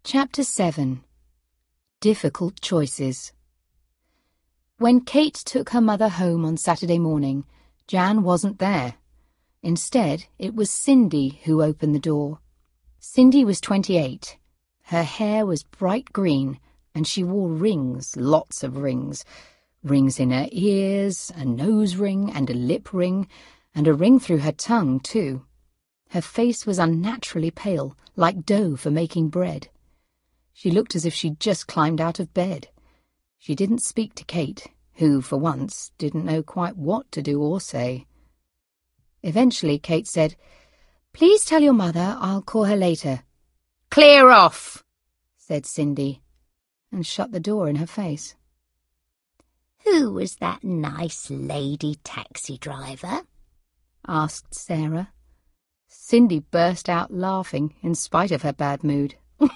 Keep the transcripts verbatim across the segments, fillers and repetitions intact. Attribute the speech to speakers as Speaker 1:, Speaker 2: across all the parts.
Speaker 1: Chapter seven. Difficult Choices. When Kate took her mother home on Saturday morning, Jan wasn't there. Instead, it was Cindy who opened the door. Cindy was twenty-eight. Her hair was bright green, and she wore rings, lots of rings. Rings in her ears, a nose ring and a lip ring, and a ring through her tongue, too. Her face was unnaturally pale, like dough for making bread. She looked as if she'd just climbed out of bed. She didn't speak to Kate, who, for once, didn't know quite what to do or say. Eventually, Kate said, "Please tell your mother I'll call her later." "Clear off," said Cindy, and shut the door in her face.
Speaker 2: "Who was that nice lady taxi driver?"
Speaker 1: asked Sarah. Cindy burst out laughing in spite of her bad mood.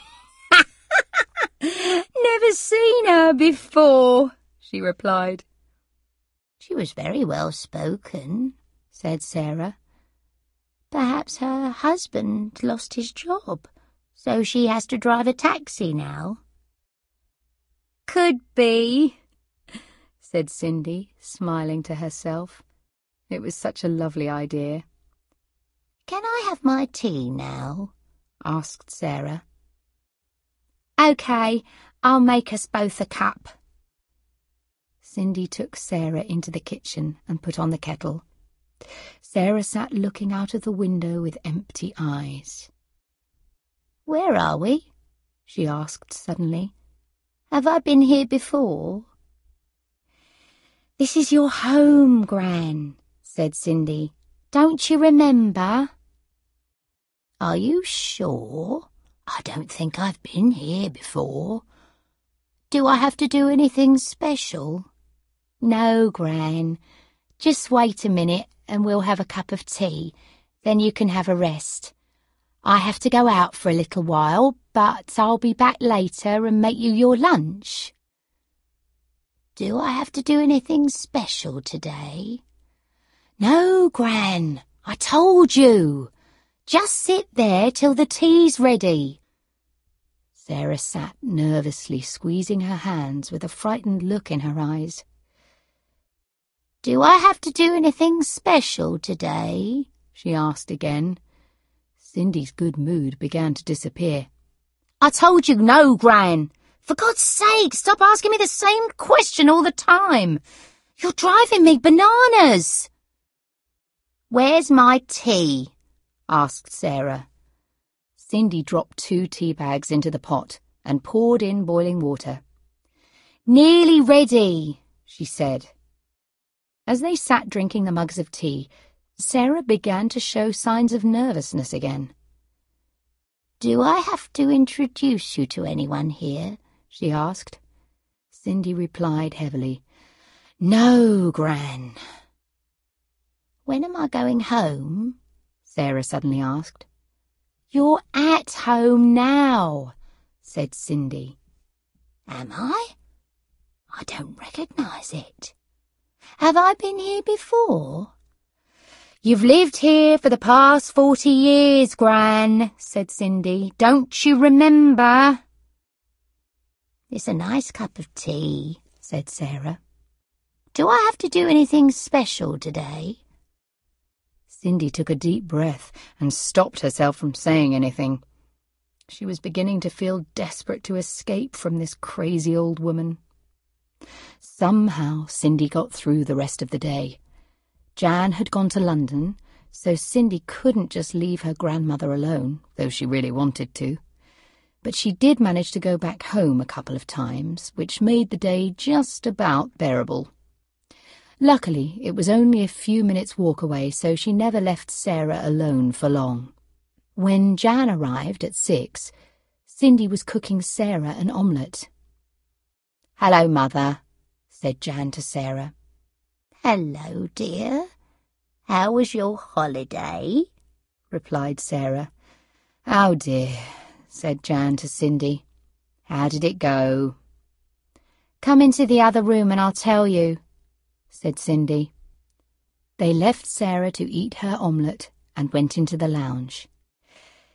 Speaker 2: "Never seen her before," she replied. "She was very well spoken," said Sarah. "Perhaps her husband lost his job, so she has to drive a taxi now." "Could be," said Cindy, smiling to herself. It was such a lovely idea. "Can I have my tea now?" asked Sarah.
Speaker 1: "OK, I'll make us both a cup." Cindy took Sarah into the kitchen and put on the kettle. Sarah sat looking out of the window with empty eyes.
Speaker 2: "Where are we?" she asked suddenly. "Have I been here before?"
Speaker 1: "This is your home, Gran," said Cindy. "Don't you remember?"
Speaker 2: "Are you sure? I don't think I've been here before. Do I have to do anything special?"
Speaker 1: "No, Gran. Just wait a minute and we'll have a cup of tea. Then you can have a rest. I have to go out for a little while, but I'll be back later and make you your lunch."
Speaker 2: "Do I have to do anything special today?"
Speaker 1: "No, Gran. I told you. Just sit there till the tea's ready." Sarah sat nervously squeezing her hands with a frightened look in her eyes.
Speaker 2: "Do I have to do anything special today?" she asked again.
Speaker 1: Cindy's good mood began to disappear.
Speaker 2: "I told you no, Gran. For God's sake, stop asking me the same question all the time. You're driving me bananas." "Where's my tea?" asked Sarah.
Speaker 1: Cindy dropped two tea bags into the pot and poured in boiling water. "Nearly ready," she said. As they sat drinking the mugs of tea, Sarah began to show signs of nervousness again.
Speaker 2: "Do I have to introduce you to anyone here?" she asked.
Speaker 1: Cindy replied heavily, "No, Gran."
Speaker 2: "When am I going home?" Sarah suddenly asked.
Speaker 1: "You're at home now," said Cindy.
Speaker 2: "Am I? I don't recognise it. Have I been here before?"
Speaker 1: "You've lived here for the past forty years, Gran," said Cindy. "Don't you remember?"
Speaker 2: "It's a nice cup of tea," said Sarah. "Do I have to do anything special today?"
Speaker 1: Cindy took a deep breath and stopped herself from saying anything. She was beginning to feel desperate to escape from this crazy old woman. Somehow Cindy got through the rest of the day. Jan had gone to London, so Cindy couldn't just leave her grandmother alone, though she really wanted to. But she did manage to go back home a couple of times, which made the day just about bearable. Luckily, it was only a few minutes' walk away, so she never left Sarah alone for long. When Jan arrived at six, Cindy was cooking Sarah an omelette. "Hello, Mother," said Jan to Sarah.
Speaker 2: "Hello, dear. How was your holiday?"
Speaker 1: replied Sarah. "Oh, dear," said Jan to Cindy. "How did it go?" "Come into the other room and I'll tell you," said Cindy. They left Sarah to eat her omelette and went into the lounge.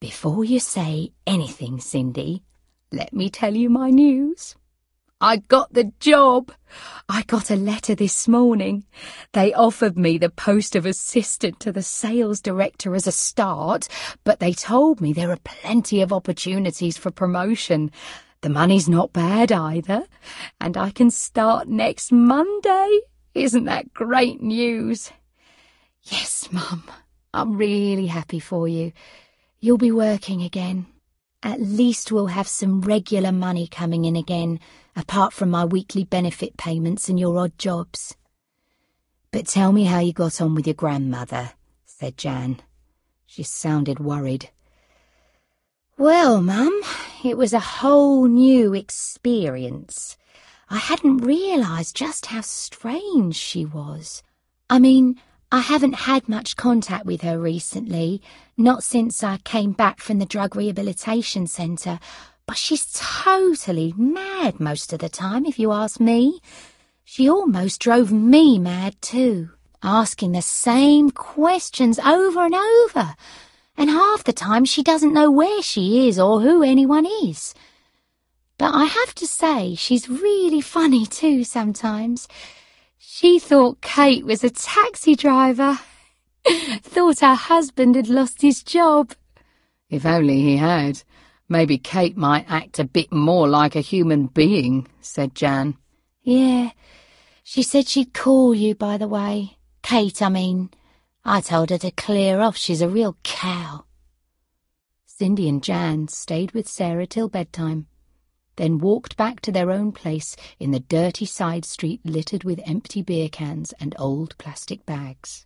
Speaker 1: Before you say anything, Cindy, let me tell you my news. I got the job. I got a letter this morning. They offered me the post of assistant to the sales director as a start, but they told me there are plenty of opportunities for promotion. The money's not bad either, and I can start next Monday. Isn't that great news? Yes, Mum. I'm really happy for you. You'll be working again. At least we'll have some regular money coming in again, apart from my weekly benefit payments and your odd jobs. But tell me how you got on with your grandmother, said Jan. She sounded worried. Well, Mum, it was a whole new experience. I hadn't realised just how strange she was. I mean, I haven't had much contact with her recently, not since I came back from the drug rehabilitation centre, but she's totally mad most of the time, if you ask me. She almost drove me mad too, asking the same questions over and over, and half the time she doesn't know where she is or who anyone is. But I have to say, she's really funny too sometimes. She thought Kate was a taxi driver. Thought her husband had lost his job. If only he had. Maybe Kate might act a bit more like a human being, said Jan. Yeah, she said she'd call you, by the way. Kate, I mean. I told her to clear off. She's a real cow. Cindy and Jan stayed with Sarah till bedtime, then walked back to their own place in the dirty side street littered with empty beer cans and old plastic bags.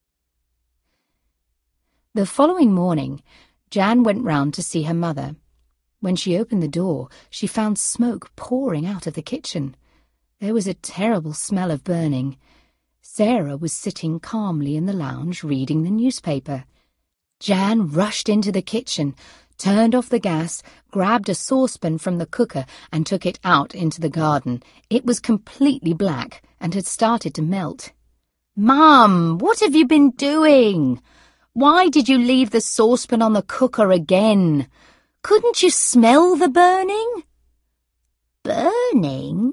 Speaker 1: The following morning, Jan went round to see her mother. When she opened the door, she found smoke pouring out of the kitchen. There was a terrible smell of burning. Sarah was sitting calmly in the lounge reading the newspaper. Jan rushed into the kitchen, turned off the gas, grabbed a saucepan from the cooker and took it out into the garden. It was completely black and had started to melt. "Mum, what have you been doing? Why did you leave the saucepan on the cooker again? Couldn't you smell the burning?" "Burning?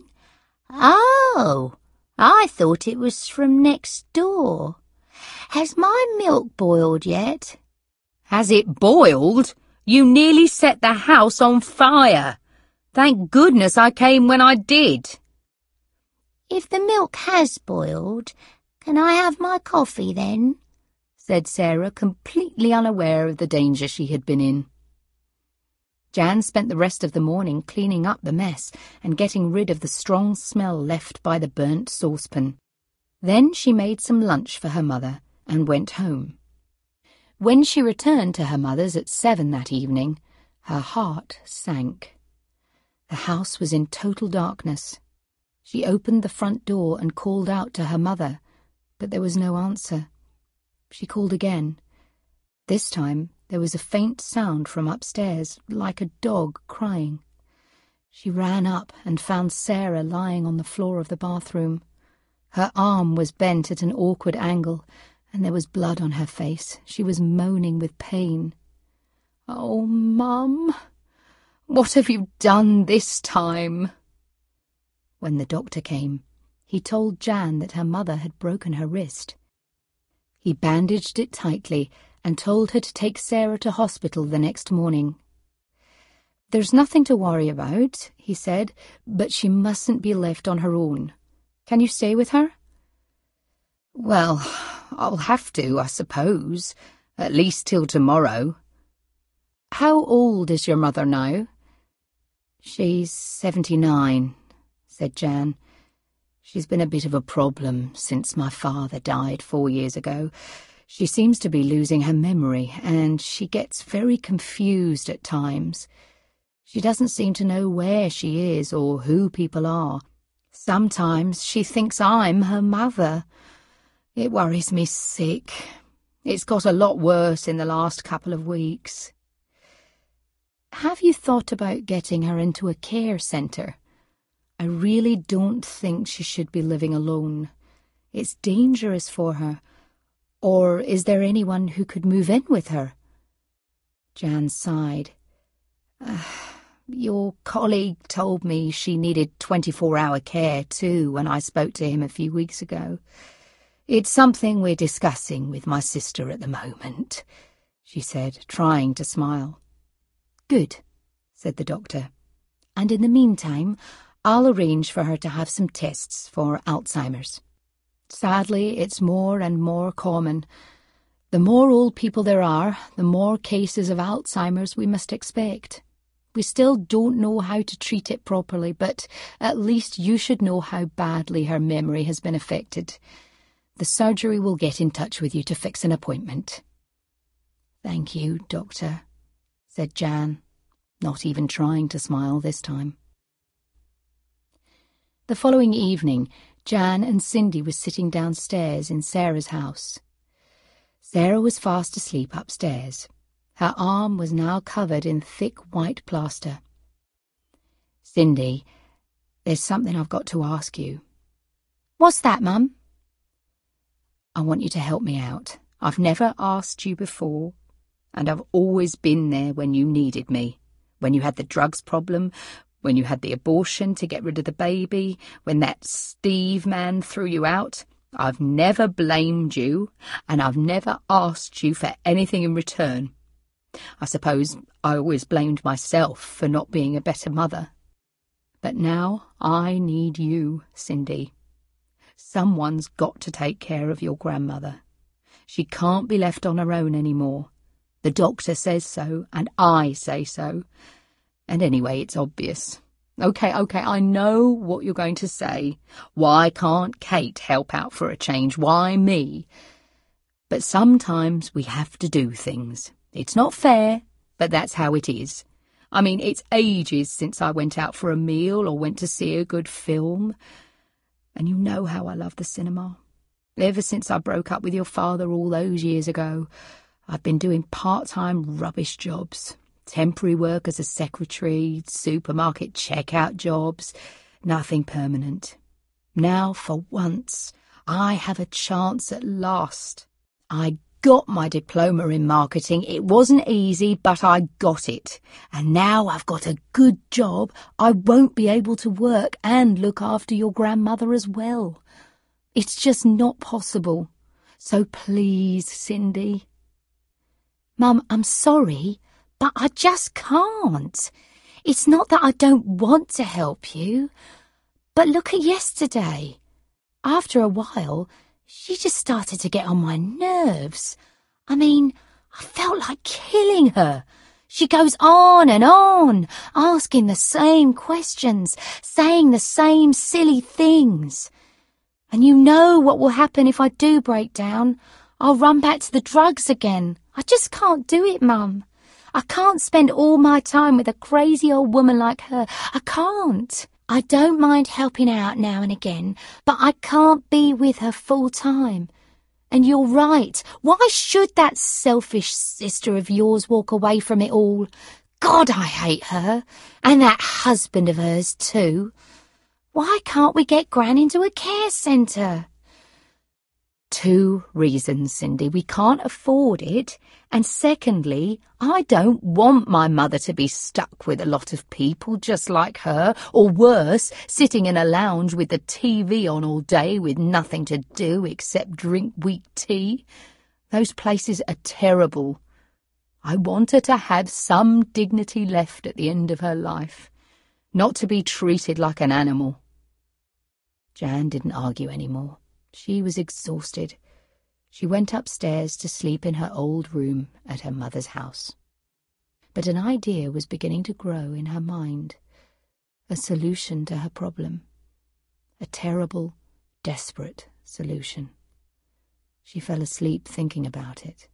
Speaker 1: Oh, I thought it was from next door. Has my milk boiled yet?" "Has it boiled? You nearly set the house on fire. Thank goodness I came when I did." "If the milk has boiled, can I have my coffee then?" said Sarah, completely unaware of the danger she had been in. Jan spent the rest of the morning cleaning up the mess and getting rid of the strong smell left by the burnt saucepan. Then she made some lunch for her mother and went home. When she returned to her mother's at seven that evening, her heart sank. The house was in total darkness. She opened the front door and called out to her mother, but there was no answer. She called again. This time there was a faint sound from upstairs, like a dog crying. She ran up and found Sarah lying on the floor of the bathroom. Her arm was bent at an awkward angle, and there was blood on her face. She was moaning with pain. "Oh, Mum, what have you done this time?" When the doctor came, he told Jan that her mother had broken her wrist. He bandaged it tightly and told her to take Sarah to hospital the next morning. "There's nothing to worry about," he said, "but she mustn't be left on her own. Can you stay with her?" "Well, I'll have to, I suppose, at least till tomorrow." "How old is your mother now?" "She's seventy-nine, said Jan. "She's been a bit of a problem since my father died four years ago. She seems to be losing her memory, and she gets very confused at times. She doesn't seem to know where she is or who people are. Sometimes she thinks I'm her mother. It worries me sick. It's got a lot worse in the last couple of weeks." "Have you thought about getting her into a care centre? I really don't think she should be living alone. It's dangerous for her. Or is there anyone who could move in with her?" Jan sighed. Uh, your colleague told me she needed twenty-four hour care too when I spoke to him a few weeks ago. It's something we're discussing with my sister at the moment, she said, trying to smile. Good, said the doctor. And in the meantime, I'll arrange for her to have some tests for Alzheimer's. Sadly, it's more and more common. The more old people there are, the more cases of Alzheimer's we must expect. We still don't know how to treat it properly, but at least you should know how badly her memory has been affected. The surgery will get in touch with you to fix an appointment. Thank you, Doctor, said Jan, not even trying to smile this time. The following evening, Jan and Cindy were sitting downstairs in Sarah's house. Sarah was fast asleep upstairs. Her arm was now covered in thick white plaster. Cindy, there's something I've got to ask you. What's that, Mum? I want you to help me out. I've never asked you before, and I've always been there when you needed me. When you had the drugs problem, when you had the abortion to get rid of the baby, when that Steve man threw you out. I've never blamed you, and I've never asked you for anything in return. I suppose I always blamed myself for not being a better mother. But now I need you, Cindy. Someone's got to take care of your grandmother. She can't be left on her own anymore. The doctor says so, and I say so. And anyway, it's obvious. OK, OK, I know what you're going to say. Why can't Kate help out for a change? Why me? But sometimes we have to do things. It's not fair, but that's how it is. I mean, it's ages since I went out for a meal or went to see a good film. And you know how I love the cinema. Ever since I broke up with your father all those years ago, I've been doing part-time rubbish jobs. Temporary work as a secretary, supermarket checkout jobs, nothing permanent. Now, for once, I have a chance at last. I got my diploma in marketing. It wasn't easy, but I got it. And now I've got a good job. I won't be able to work and look after your grandmother as well. It's just not possible. So please, Cindy. Mum, I'm sorry, but I just can't. It's not that I don't want to help you. But look at yesterday. After a while, she just started to get on my nerves. I mean, I felt like killing her. She goes on and on, asking the same questions, saying the same silly things. And you know what will happen if I do break down. I'll run back to the drugs again. I just can't do it, Mum. I can't spend all my time with a crazy old woman like her. I can't. I don't mind helping out now and again, but I can't be with her full time. And you're right. Why should that selfish sister of yours walk away from it all? God, I hate her. And that husband of hers too. Why can't we get Gran into a care centre? Two reasons, Cindy. We can't afford it. And secondly, I don't want my mother to be stuck with a lot of people just like her, or worse, sitting in a lounge with the T V on all day with nothing to do except drink weak tea. Those places are terrible. I want her to have some dignity left at the end of her life, not to be treated like an animal. Jan didn't argue any more. She was exhausted. She went upstairs to sleep in her old room at her mother's house. But an idea was beginning to grow in her mind, a solution to her problem, a terrible, desperate solution. She fell asleep thinking about it.